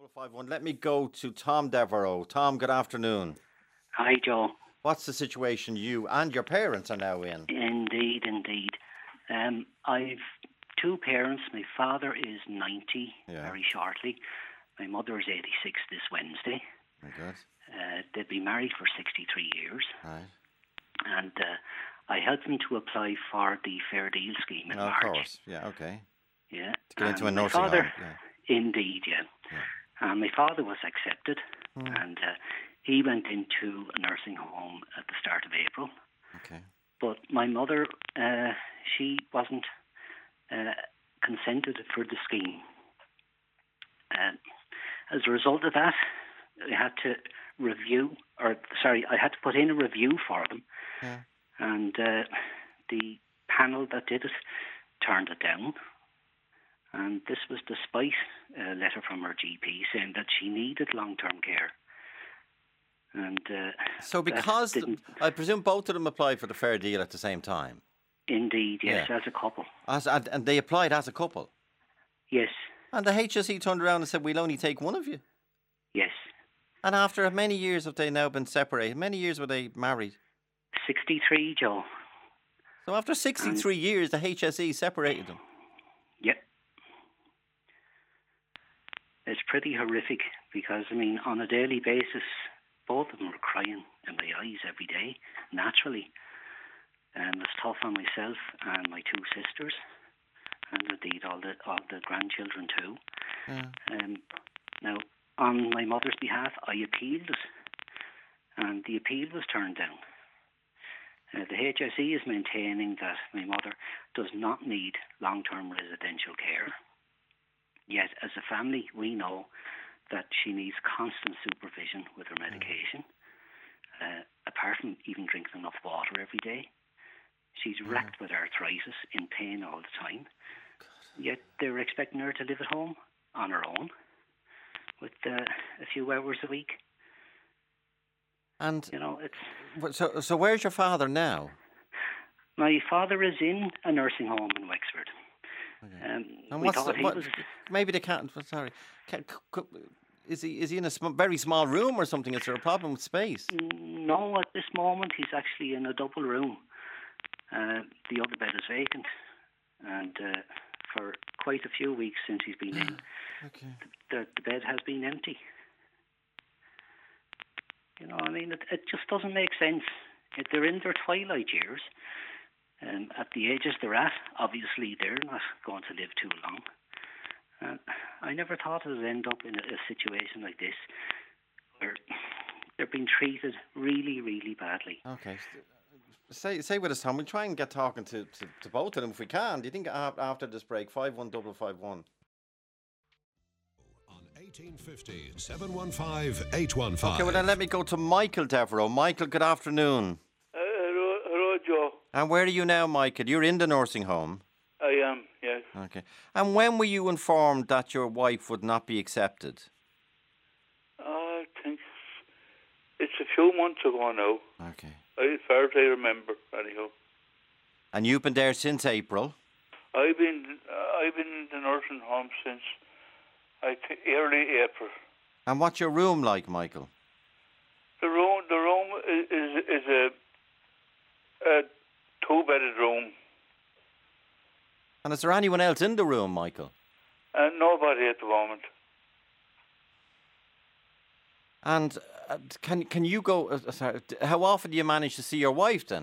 0051. Let me go to Tom Devereaux. Tom, good afternoon. Hi, Joe. What's the situation you and your parents are now in? Indeed, indeed. I've two parents. My father is 90 very shortly. My mother is 86 this Wednesday. Very good. They've been married for 63 years. Right. And I helped them to apply for the Fair Deal scheme in March. Of course. Yeah, okay. Yeah. To get into a nursing home. Yeah. Indeed, yeah. And my father was accepted, and he went into a nursing home at the start of April. Okay. But my mother, she wasn't consented for the scheme. As a result of that, I had to put in a review for them. Yeah. And the panel that did it turned it down. And this was despite a letter from her GP saying that she needed long-term care. And so because, I presume both of them applied for the Fair Deal at the same time? Indeed, yes, as a couple. And they applied as a couple? Yes. And the HSE turned around and said, we'll only take one of you? Yes. And after many years have they now been separated? Many years were they married? 63, Joe. So after 63 years, the HSE separated them? Yep. It's pretty horrific because, I mean, on a daily basis, both of them were crying in my eyes every day, naturally. And it's tough on myself and my two sisters, and indeed all the grandchildren too. Yeah. Now, on my mother's behalf, I appealed it, and the appeal was turned down. The HSE is maintaining that my mother does not need long-term residential care. Yet, as a family, we know that she needs constant supervision with her medication, apart from even drinking enough water every day. She's wrecked with arthritis, in pain all the time. Yet they're expecting her to live at home on her own with a few hours a week. And, you know, it's... So where's your father now? My father is in a nursing home in Wexford. Okay. And maybe they can't... Sorry. Is he in a very small room or something? Is there a problem with space? No, at this moment he's actually in a double room. The other bed is vacant. And for quite a few weeks since he's been in, the bed has been empty. You know, I mean, it just doesn't make sense. If they're in their twilight years, at the ages they're at, obviously they're not going to live too long. I never thought it would end up in a situation like this, where they're being treated really, really badly. Okay. Stay with us, Tom. We'll try and get talking to both of them if we can. Do you think after this break, 51551? 1850 715 815. Okay, well then let me go to Michael Devereaux. Michael, good afternoon. Hello, Joe. And where are you now, Michael? You're in the nursing home? I am, yes. Okay. And when were you informed that your wife would not be accepted? I think it's a few months ago now. Okay. As far as I remember, anyhow. And you've been there since April? I've been in the nursing home since early April. And what's your room like, Michael? The room is a two-bedded room. And is there anyone else in the room, Michael? Nobody at the moment. And can you go? Sorry, how often do you manage to see your wife then?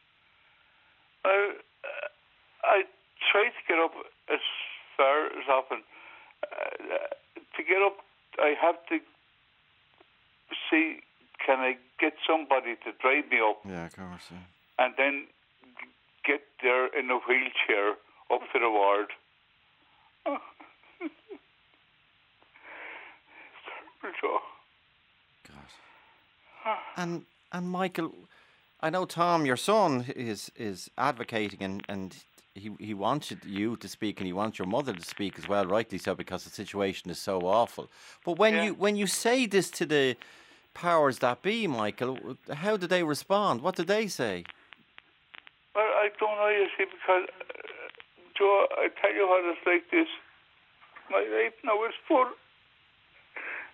I try to get up as far as often. To get up, I have to see, can I get somebody to drive me up? Yeah, of course. Yeah. And then get there in a wheelchair up to the ward. God. And Michael, I know Tom, your son, is advocating and he wants you to speak and he wants your mother to speak as well, rightly so, because the situation is so awful. But when you say this to the powers that be, Michael, how do they respond? What do they say? Well, I don't know, you see, because, Joe, I tell you what it's like this. My life now is full.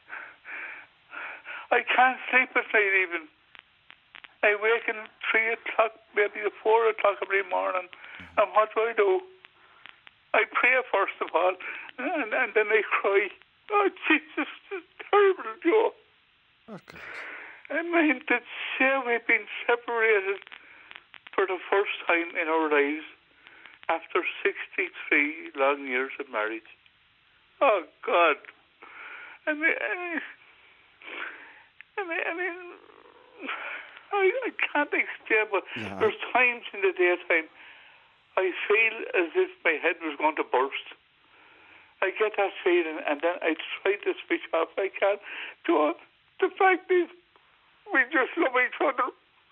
I can't sleep at night even. I wake at 3 o'clock, maybe at 4 o'clock every morning. And what do? I pray first of all, and then I cry. Oh, Jesus, it's terrible, Joe. Okay. I mean, to say we've been separated for the first time in our lives after 63 long years of marriage. Oh, God. I can't explain, but there's times in the daytime I feel as if my head was going to burst. I get that feeling, and then I try to switch off. I can't. The fact is, we just love each other.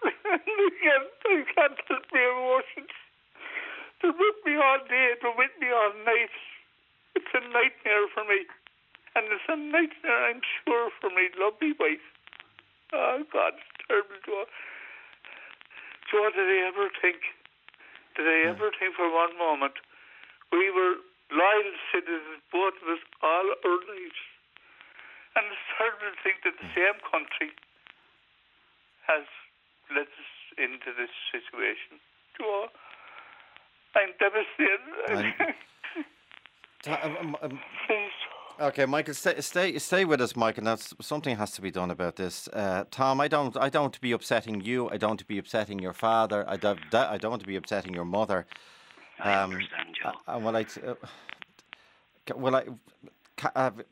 I can't help my emotions. They're with me all day, they're with me all night. It's a nightmare for me. And it's a nightmare, I'm sure, for my lovely wife. Oh, God, it's terrible, Joe. Joe, did I ever think for one moment we were loyal citizens, both of us, all our lives? And it's terrible to think that the same country has led us into this situation. Joe, I'm devastated. Okay, Michael, stay with us, Michael. Now, something has to be done about this. Tom, I don't want to be upsetting you. I don't want to be upsetting your father. I don't want to be upsetting your mother. I understand, Joe.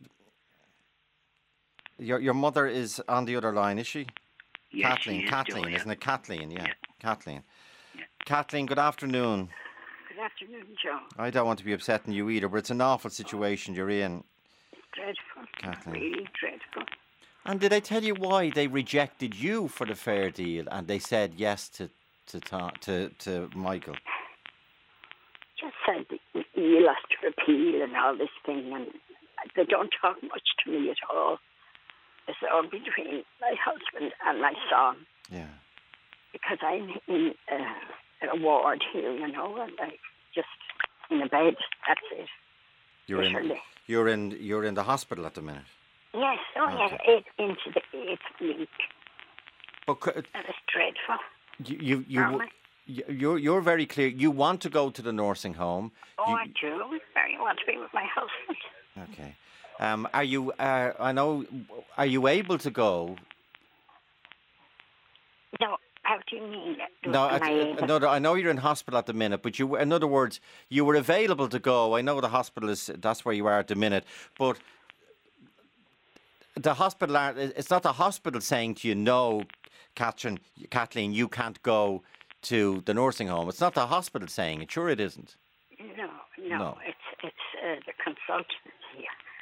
Your mother is on the other line, is she? Yes, Kathleen, she is, Kathleen, Joe, isn't it? Kathleen, yeah. Kathleen. Yeah. Kathleen, good afternoon. Good afternoon, Joe. I don't want to be upsetting you either, but it's an awful situation you're in. It's dreadful. Kathleen. Really dreadful. And did I tell you why they rejected you for the fair deal and they said yes to Michael? Just said that you lost your appeal and all this thing, and they don't talk much to me at all. It's all between my husband and my son. Yeah. Because I'm in a ward here, and I just in a bed. That's it. You're in the hospital at the minute. Yes. Oh, Okay. yes. Into the 8th week. But And it's dreadful. you're very clear. You want to go to the nursing home. Oh, I do. I want to be with my husband. Okay. Are you? Are you able to go? No. How do you mean? No, I know you're in hospital at the minute, but in other words, you were available to go. I know the hospital that's where you are at the minute, but the hospital it's not the hospital saying to you, no, Kathleen, you can't go to the nursing home. It's not the hospital saying it. Sure, it isn't. No. It's the consultant here.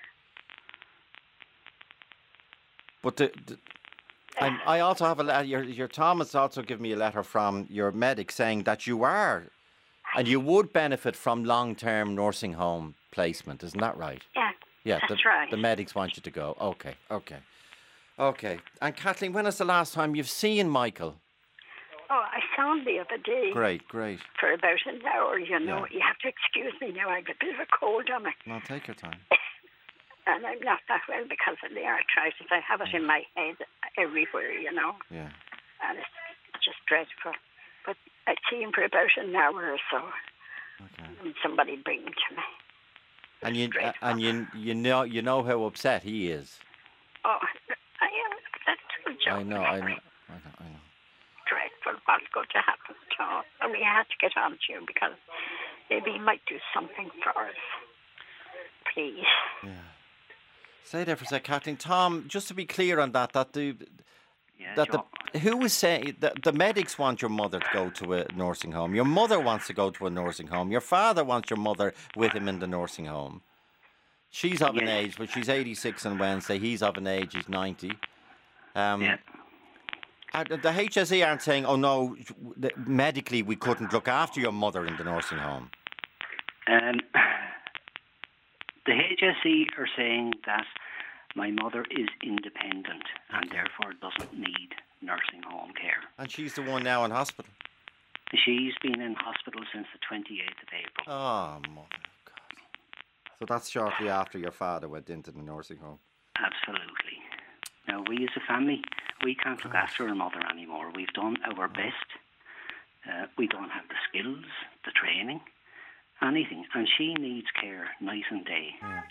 But I also have a letter. Your Thomas also gave me a letter from your medic saying that you are, and you would benefit from long-term nursing home placement. Isn't that right? Yeah. That's right. The medics want you to go. Okay. And Kathleen, when is the last time you've seen Michael? Oh, I saw him the other day. Great. For about an hour, You have to excuse me now. I have a bit of a cold on me. No, take your time. And I'm not that well because of the arthritis. I have it in my head everywhere, Yeah. And it's just dreadful. But I see him for about an hour or so. Okay. And somebody bring him to me. And you know how upset he is. Oh, I am upset too, Joe. I know. Dreadful. What's going to happen to us? And we had to get on to you because maybe he might do something for us. Please. Yeah. Stay there for a sec, Kathleen. Tom, just to be clear on that who was saying that the medics want your mother to go to a nursing home. Your mother wants to go to a nursing home. Your father wants your mother with him in the nursing home. She's of an age, but she's 86 on Wednesday. He's of an age, he's 90. The HSE aren't saying, oh no, medically we couldn't look after your mother in the nursing home. The HSE are saying that my mother is independent and therefore doesn't need nursing home care. And she's the one now in hospital? She's been in hospital since the 28th of April. Oh, mother of God. So that's shortly after your father went into the nursing home? Absolutely. Now, we as a family, we can't look after our mother anymore. We've done our best. We don't have the skills, the training, anything. And she needs care night and day.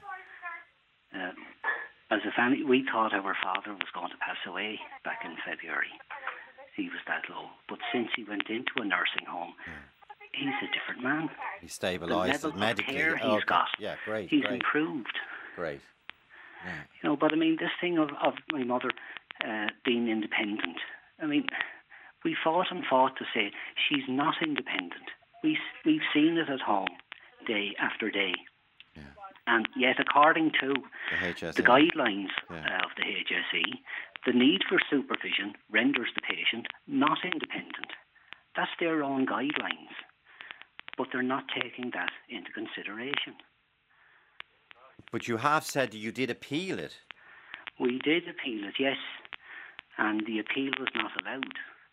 As a family, we thought our father was going to pass away back in February. He was that low. But since he went into a nursing home, he's a different man. He's stabilised the level medically. of care he's got. Yeah, great. He's improved. Great. Yeah. You know, but I mean, this thing of my mother being independent. I mean, we fought and fought to say she's not independent. We've seen it at home, day after day. Yeah. And yet, according to the guidelines of the HSE, the need for supervision renders the patient not independent. That's their own guidelines. But they're not taking that into consideration. But you have said you did appeal it. We did appeal it, yes. And the appeal was not allowed.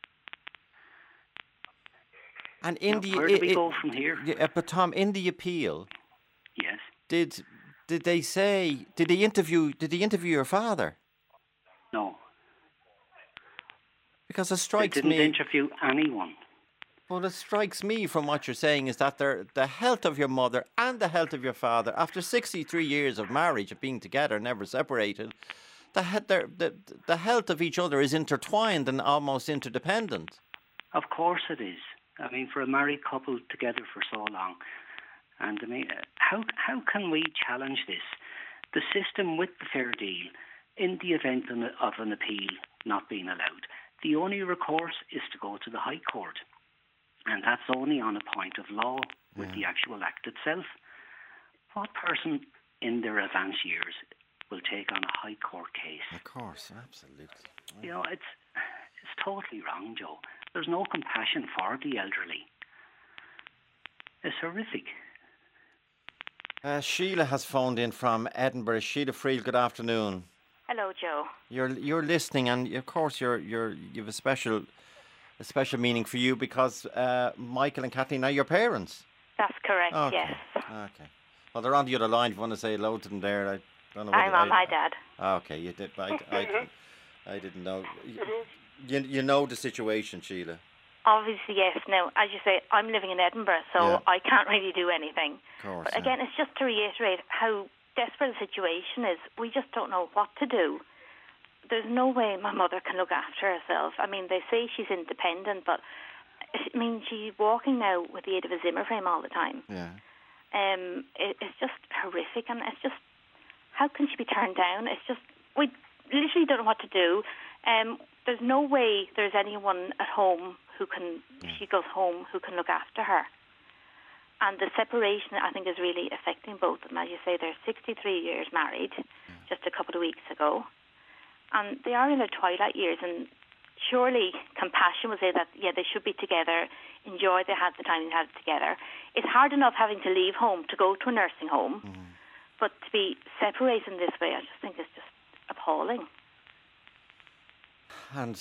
And in where do we go from here? But Tom, in the appeal, yes, did they say? Did they interview your father? No. Because it strikes me. They didn't interview anyone. Well, it strikes me from what you're saying is that the health of your mother and the health of your father, after 63 years of marriage, of being together, never separated, the health of each other is intertwined and almost interdependent. Of course it is. I mean, for a married couple together for so long. And I mean, how can we challenge this? The system with the fair deal, in the event of an appeal not being allowed, the only recourse is to go to the High Court. And that's only on a point of law with the actual act itself. What person in their advanced years will take on a High Court case? Of course, absolutely. You know, it's totally wrong, Joe. There's no compassion for the elderly. It's horrific. Sheila has phoned in from Edinburgh. Sheila Friel, good afternoon. Hello, Joe. You're listening, and of course you have a special meaning for you because Michael and Kathleen are your parents. That's correct. Okay. Yes. Okay. Well, they're on the other line. If you want to say hello to them there, I don't know. I'm on my dad. Okay, you did. I didn't know. You know the situation, Sheila. Obviously, yes. Now, as you say, I'm living in Edinburgh, so I can't really do anything. Of course. But again, it's just to reiterate how desperate the situation is. We just don't know what to do. There's no way my mother can look after herself. I mean, they say she's independent, but I mean, she's walking now with the aid of a Zimmer frame all the time. Yeah. It's just horrific, and it's just, how can she be turned down? It's just, we literally don't know what to do. There's no way there's anyone at home who can, if she goes home, who can look after her. And the separation, I think, is really affecting both of them. As you say, they're 63 years married, just a couple of weeks ago. And they are in their twilight years, and surely compassion would say that, they should be together, enjoy the time they had together. It's hard enough having to leave home to go to a nursing home, but to be separated in this way, I just think it's just appalling. And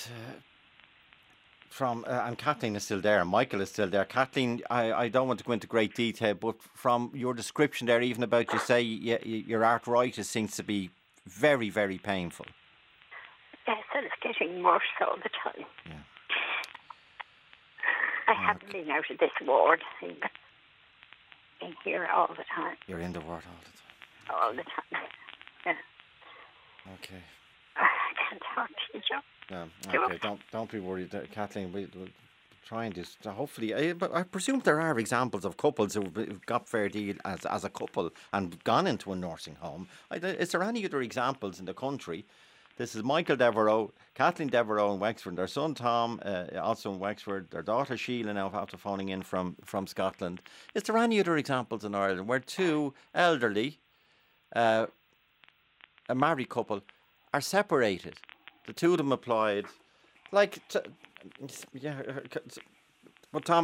and Kathleen is still there, and Michael is still there. Kathleen, I don't want to go into great detail, but from your description there, even about you say your arthritis seems to be very, very painful. Yes, and it's getting worse all the time. Yeah. I haven't been out of this ward. I've been here all the time. You're in the ward all the time. All the time. Yeah. Okay. I can't talk to you, Joe. No, okay. Don't be worried, Kathleen. We'll try and just hopefully. But I presume there are examples of couples who've got fair deal as a couple and gone into a nursing home. Is there any other examples in the country? This is Michael Devereux, Kathleen Devereux in Wexford, their son Tom, also in Wexford, their daughter Sheila now after phoning in from Scotland. Is there any other examples in Ireland where two elderly, a married couple, are separated? The two of them applied, but Tom,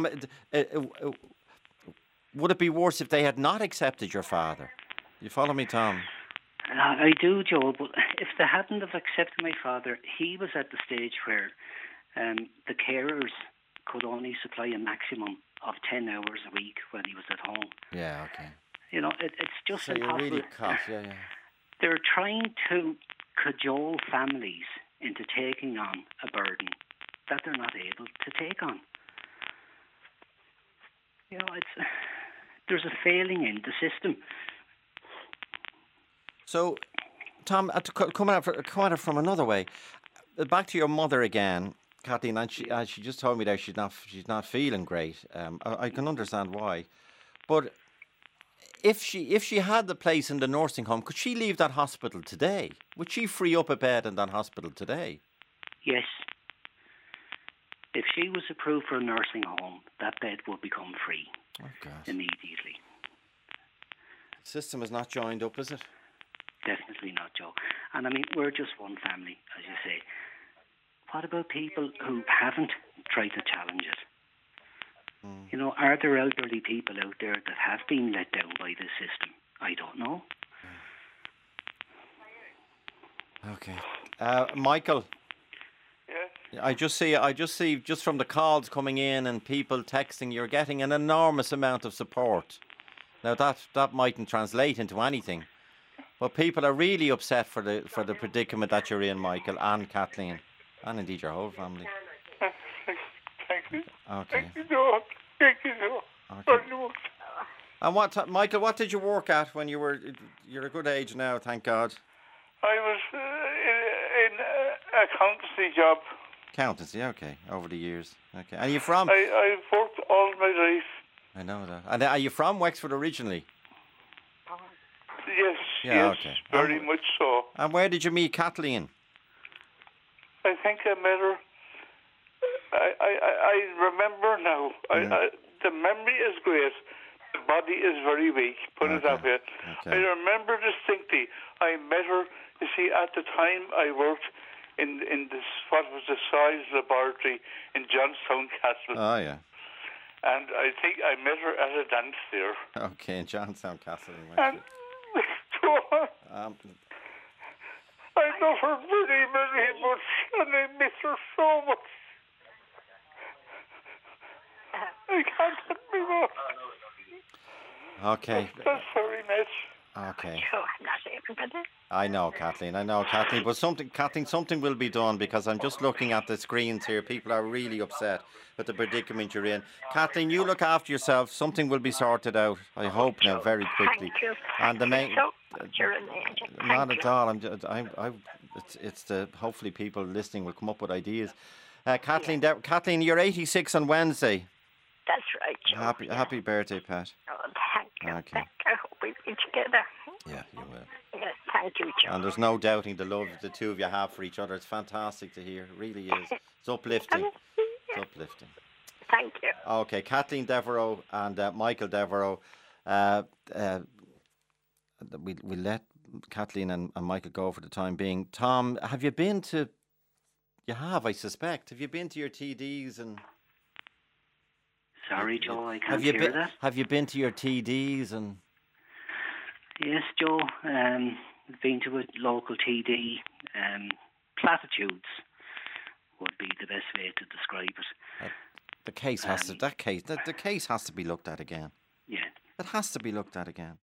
would it be worse if they had not accepted your father? You follow me, Tom? I do, Joe, but if they hadn't have accepted my father, he was at the stage where the carers could only supply a maximum of 10 hours a week when he was at home. Yeah, okay. You know, it's just so impossible. You're really caught, yeah. They're trying to cajole families into taking on a burden that they're not able to take on. You know, there's a failing in the system. So, Tom, come at it from another way. Back to your mother again, Kathleen, and she just told me there she's not feeling great. I can understand why, but if she had the place in the nursing home, could she leave that hospital today? Would she free up a bed in that hospital today? Yes. If she was approved for a nursing home, that bed would become free immediately. The system is not joined up, is it? Definitely not, Joe. And I mean, we're just one family, as you say. What about people who haven't tried to challenge it? You know, are there elderly people out there that have been let down by this system? I don't know. Okay. Michael? Yes? I just see just from the calls coming in and people texting, you're getting an enormous amount of support. Now that mightn't translate into anything, but people are really upset for the predicament that you're in, Michael, and Kathleen, and indeed your whole family. Thank you. Okay. Thank you, Joe. Thank you, Joe. Okay. And Michael, what did you work at when you're a good age now, thank God? I was in accountancy job. Accountancy, okay, over the years. Okay. And are you from? I've worked all my life. I know that. And are you from Wexford originally? Yes, Yeah, yes, okay. very much so. And where did you meet Kathleen? I think I met her. I remember now. The memory is great. The body is very weak. Put it that way. Okay. I remember distinctly. I met her. You see, at the time I worked in this what was the size laboratory in Johnstown Castle. Oh yeah. And I think I met her at a dance there. Okay, in Johnstown Castle in And Wexford. I love her very, very much, and I miss her so much. I can't let me go. Okay. That's very much. Okay. Oh, I'm not able to do. I know, Kathleen, but something will be done, because I'm just looking at the screens here. People are really upset with the predicament you're in. Kathleen, you look after yourself. Something will be sorted out, I hope now, very quickly. Thank you. And the main, You're an angel. not at all. It's the hopefully people listening will come up with ideas. Kathleen, Kathleen, you're 86 on Wednesday. That's right, Joe. Happy birthday, Pat. Oh, thank you. Okay. Thank you. I hope we'll be together. Yeah, you will. Yes, thank you, Joe. And there's no doubting the love the two of you have for each other. It's fantastic to hear. It really is. It's uplifting. It's uplifting. Thank you. Okay, Kathleen Devereux and Michael Devereux. We let Kathleen and Michael go for the time being. Tom, have you been to... You have, I suspect. Have you been to your TDs and... Sorry, Joe, I can't hear that. Have you been to your TDs and... Yes, Joe. I've been to a local TD. Platitudes would be the best way to describe it. The case has to... The case has to be looked at again. Yeah. It has to be looked at again.